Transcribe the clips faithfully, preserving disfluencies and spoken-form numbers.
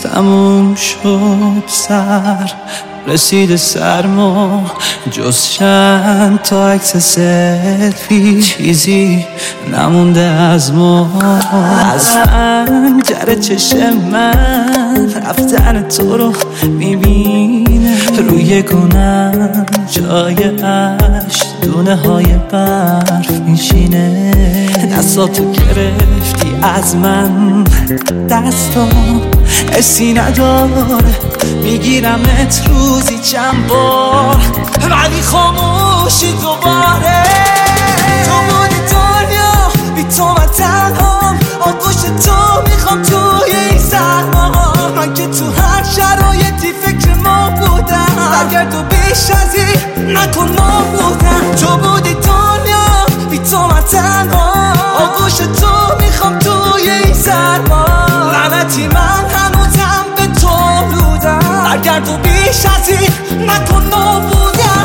تموم شد سر رسید سرما، جز چند تا عکس سلفی چیزی نمونده از ما. از پنجره چشم من رفتن تو رو میبینه، روی گونم جای عشق دونه های برف میشینه. دستاتو گرفتی از من، دستام حسی نداره، میگیرمت روزی چند بار ولی خاموشی دوباره. تو بودی دنیا بی تو من تنهام، آغوش تو میخوام توی این سرما. من که تو هر شرایطی فکر ما بودم، برگرد و بیش از این نکن ما بودم. تو بودی دنیا بی تو من تنهام، آغوش تو میخوام توی این سرما. لعنتی من هنوزم به تو بودم، برگرد و بیش از این نکن ما بودم.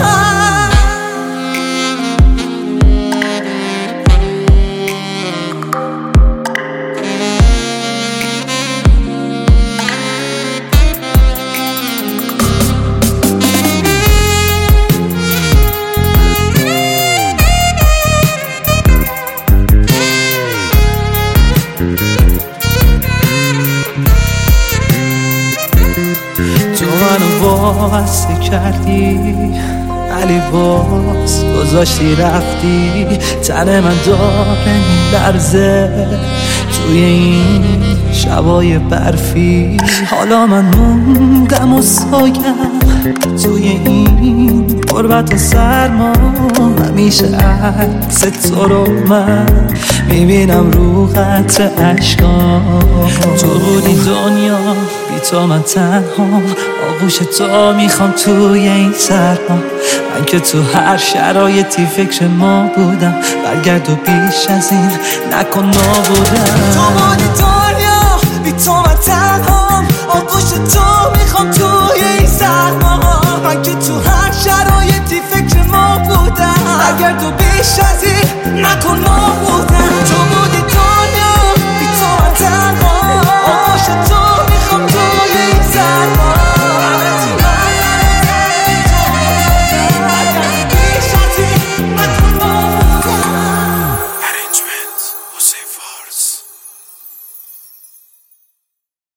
تو منو واسه کردی ولی باز گذاشتی رفتی. تن من داره میلرزه توی این شبای برفی. حالا من موندم و سایم توی این غربت و سرما. همیشه عکس تو رو من میبینم رو قطر عشقام. تو بودی دنیا بی تو من تنهام، آغوش تو میخوام توی این سرما. من که تو هر شرایطی فکر ما بودم، برگرد و بیش از این نکن ما بودم. تو بودی دنیا بی تو من تنهام، آغوش تو میخوام توی این سرما. من که تو هر شرایطی فکر ما بودم، برگرد و بیش از این نکن ما بودم.